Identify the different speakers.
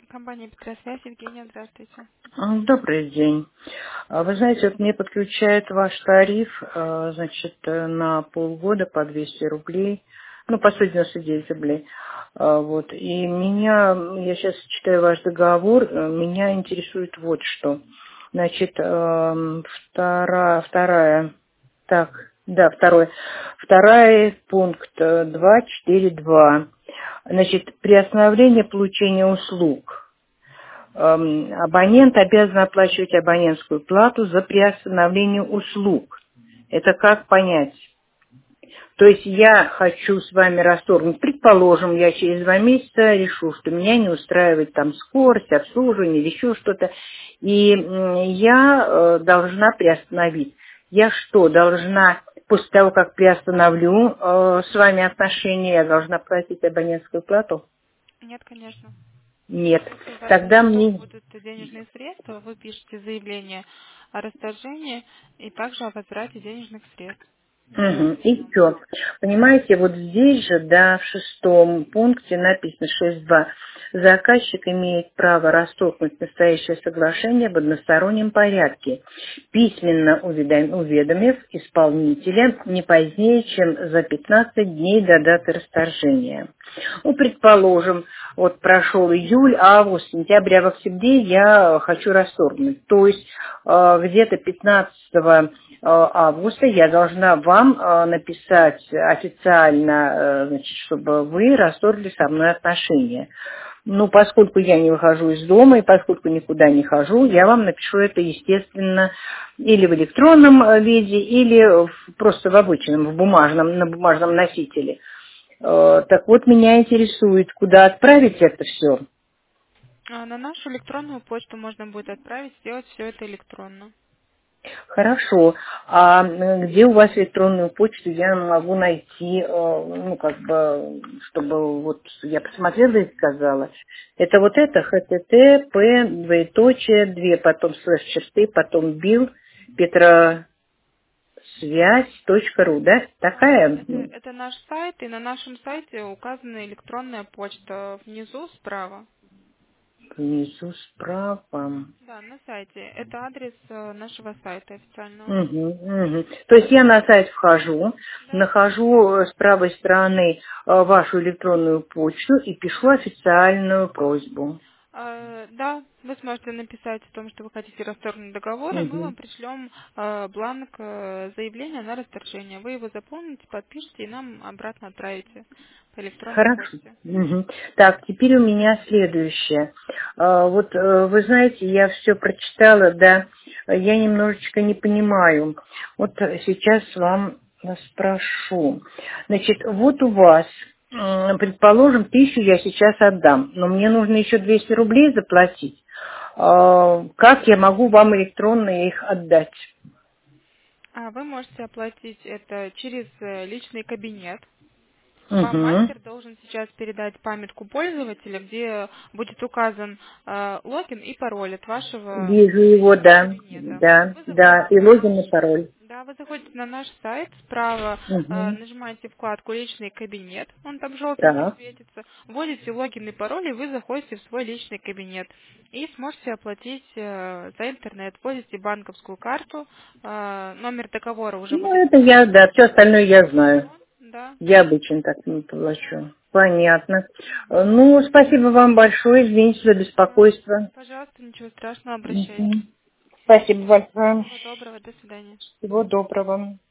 Speaker 1: Компания «Петросвязь», Евгения, здравствуйте.
Speaker 2: Добрый день. Вы знаете, вот мне подключают ваш тариф, значит, на полгода по 200 рублей, ну, по 199 рублей. Вот. И я сейчас читаю ваш договор, меня интересует вот что. Значит, второй пункт 2.4.2. Значит, приостановление получения услуг. Абонент обязан оплачивать абонентскую плату за приостановление услуг. Это как понять? То есть я хочу с вами расторгнуть. Предположим, я через 2 месяца решу, что меня не устраивает там скорость, обслуживание или еще что-то. И я должна приостановить. Я что, должна, после того, как приостановлю с вами отношения, я должна платить абонентскую плату?
Speaker 1: Нет, конечно.
Speaker 2: Нет.
Speaker 1: Если у вас на
Speaker 2: Тогда
Speaker 1: счету
Speaker 2: мне...
Speaker 1: будут денежные средства, вы пишете заявление о расторжении и также о возврате денежных средств.
Speaker 2: Мгм. И все. Понимаете, вот здесь же, да, в 6 пункте написано 6.2. Заказчик имеет право расторгнуть настоящее соглашение в одностороннем порядке, письменно уведомив исполнителя не позднее, чем за 15 дней до даты расторжения. Ну, предположим, вот прошел июль, август, сентябрь, а в октябре я хочу расторгнуть. То есть где-то 15 августа я должна вам написать официально, значит, чтобы вы расторгли со мной отношения. Ну, поскольку я не выхожу из дома и поскольку никуда не хожу, я вам напишу это, естественно, или в электронном виде, или просто в обычном, на бумажном носителе. Так вот, меня интересует, куда отправить это все.
Speaker 1: На нашу электронную почту можно будет отправить, сделать все это электронно.
Speaker 2: Хорошо. А где у вас электронную почту я могу найти, ну, как бы, чтобы вот я посмотрела и сказала. Это вот это, http, двоеточие, 2, потом слэш черты, потом бил, петросвязь.ру, да? Такая?
Speaker 1: Это наш сайт, и на нашем сайте указана электронная почта внизу справа.
Speaker 2: Внизу справа.
Speaker 1: Да, на сайте. Это адрес нашего сайта официального.
Speaker 2: Мгм, мгм. То есть я на сайт вхожу,
Speaker 1: Да.
Speaker 2: нахожу с правой стороны вашу электронную почту и пишу официальную просьбу.
Speaker 1: Да, вы сможете написать о том, что вы хотите расторгнуть договор, и мы
Speaker 2: Мгм.
Speaker 1: вам пришлем бланк заявления на расторжение. Вы его заполните, подпишите и нам обратно отправите по электронной
Speaker 2: Хорошо.
Speaker 1: почте.
Speaker 2: Мгм. Так, теперь у меня следующее. Вот вы знаете, я все прочитала, да, я немножечко не понимаю. Вот сейчас вам спрошу. Значит, вот у вас, предположим, 1000 я сейчас отдам, но мне нужно еще 200 рублей заплатить. Как я могу вам электронно их отдать?
Speaker 1: Вы можете оплатить это через личный кабинет. Вам
Speaker 2: Угу.
Speaker 1: мастер должен сейчас передать памятку пользователя, где будет указан логин и пароль от вашего
Speaker 2: Вижу его,
Speaker 1: личного
Speaker 2: да,
Speaker 1: кабинета.
Speaker 2: да,
Speaker 1: Вы
Speaker 2: да,
Speaker 1: заходите
Speaker 2: и
Speaker 1: на наш,
Speaker 2: логин и пароль.
Speaker 1: да, вы заходите на наш сайт, справа
Speaker 2: Угу.
Speaker 1: нажимаете вкладку «Личный кабинет», он там желтеньким
Speaker 2: Так.
Speaker 1: светится, вводите логин и пароль, и вы заходите в свой личный кабинет. И сможете оплатить за интернет, вводите банковскую карту, номер договора уже
Speaker 2: Ну,
Speaker 1: будет
Speaker 2: это я, да, все остальное я знаю.
Speaker 1: указан, да.
Speaker 2: Я обычно так не плачу. Понятно. Ну, спасибо вам большое, извините за беспокойство.
Speaker 1: Пожалуйста, ничего страшного, обращайтесь.
Speaker 2: Мгм. Спасибо большое.
Speaker 1: Всего доброго, до свидания.
Speaker 2: Всего доброго.